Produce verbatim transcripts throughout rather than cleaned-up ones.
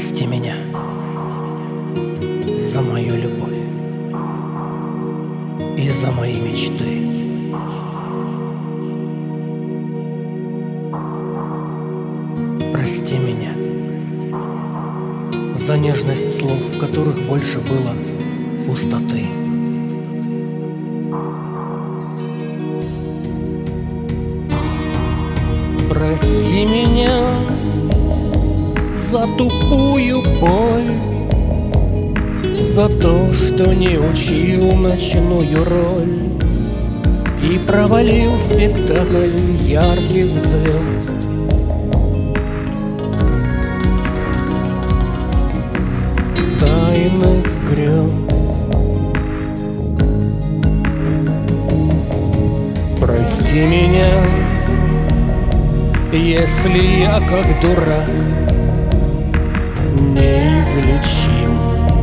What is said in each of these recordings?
Прости меня за мою любовь и за мои мечты. Прости меня за нежность слов, в которых больше было пустоты. Прости меня за тупую боль, за то, что не учил ночную роль и провалил спектакль ярких звезд. Тайных грез. Прости меня, если я как дурак неизлечим.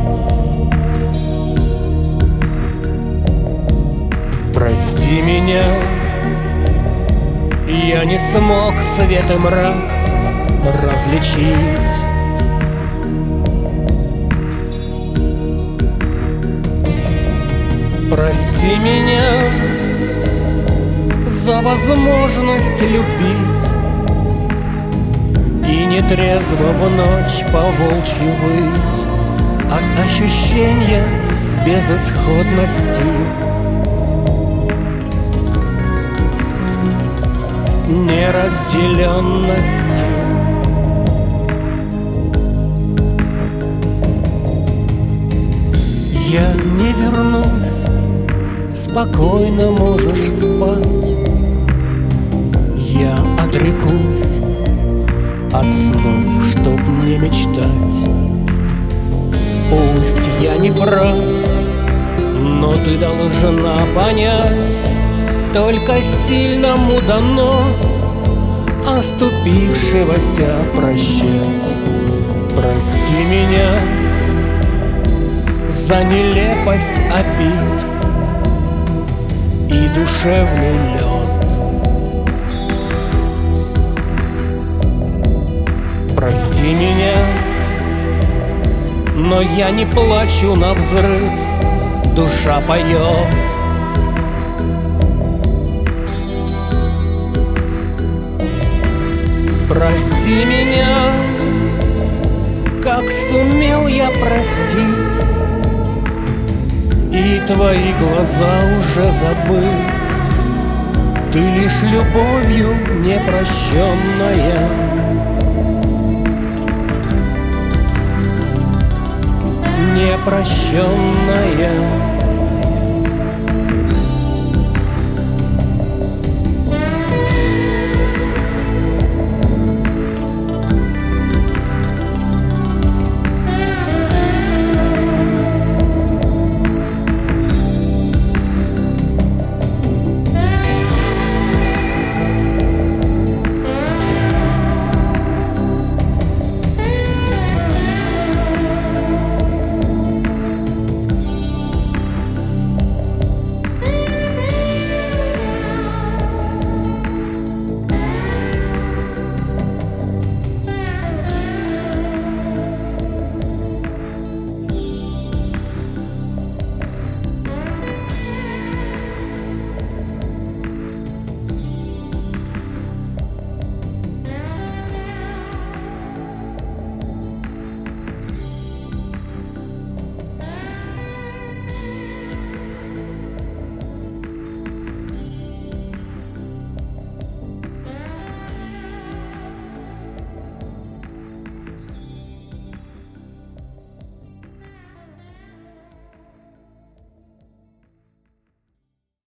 Прости меня, я не смог свет и мрак различить. Прости меня за возможность любить и нетрезво в ночь по-волчьи выть от ощущения безысходности, неразделенности. Я не вернусь, спокойно можешь спать. Я отрекусь от снов, чтоб не мечтать. Пусть я не прав, но ты должна понять, только сильному дано оступившегося прощать. Прости меня за нелепость обид и душевный лед. Прости меня, но я не плачу навзрыд, душа поет. Прости меня, как сумел я простить, и твои глаза уже забыть. Ты лишь любовью непрощенная, непрощенная.